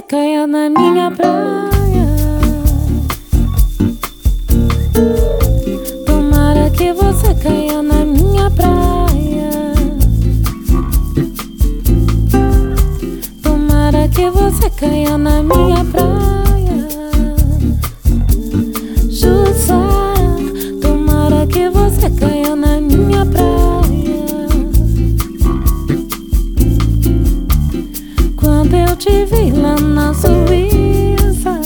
caia na minha praia. Tomara que você caia na minha praia. Tomara que você caia na minha praia. Jussa, tomara que você caia na minha praia. Quando eu te vi lá na Suíça,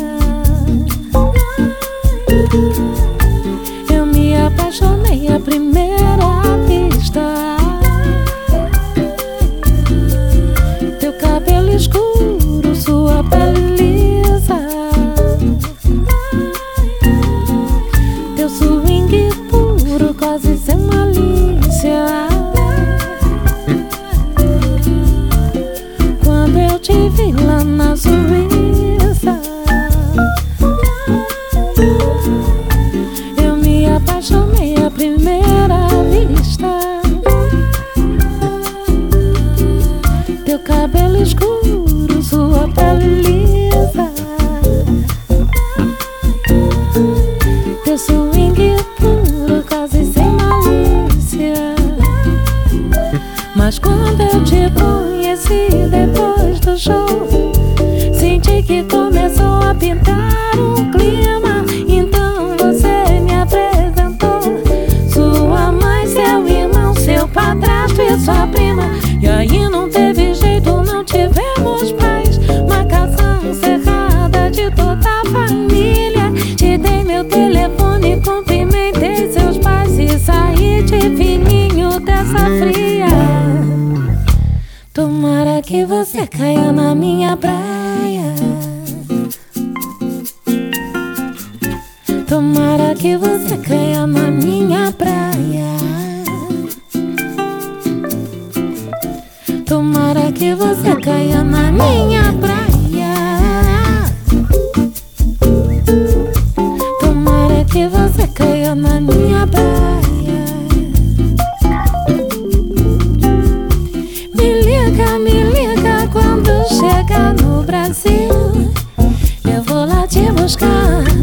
eu me apaixonei à primeira vista. Teu cabelo escuro, sua pele lisa, teu swing puro, quase sem malícia. Quando eu te vi lá na Suíça, eu me apaixonei à primeira vista. Teu cabelo escuro, sua pele lisa, teu swing puro, quase sem malícia. Mas quando eu te conheci depois do show, senti que começou a pintar um clima. Então você me apresentou sua mãe, seu irmão, seu padrasto e sua prima. E aí não teve jeito, não tivemos mais. Marcação cerrada de toda a família. Te dei meu telefone, cumprimentei seus pais e saí de fininho dessa fria. Tomara que você caia na minha praia. Tomara que você caia na minha praia. Tomara que você caia na minha praia. Tomara que você caia na minha praia. Me liga quando chegar no Brasil, eu vou lá te buscar.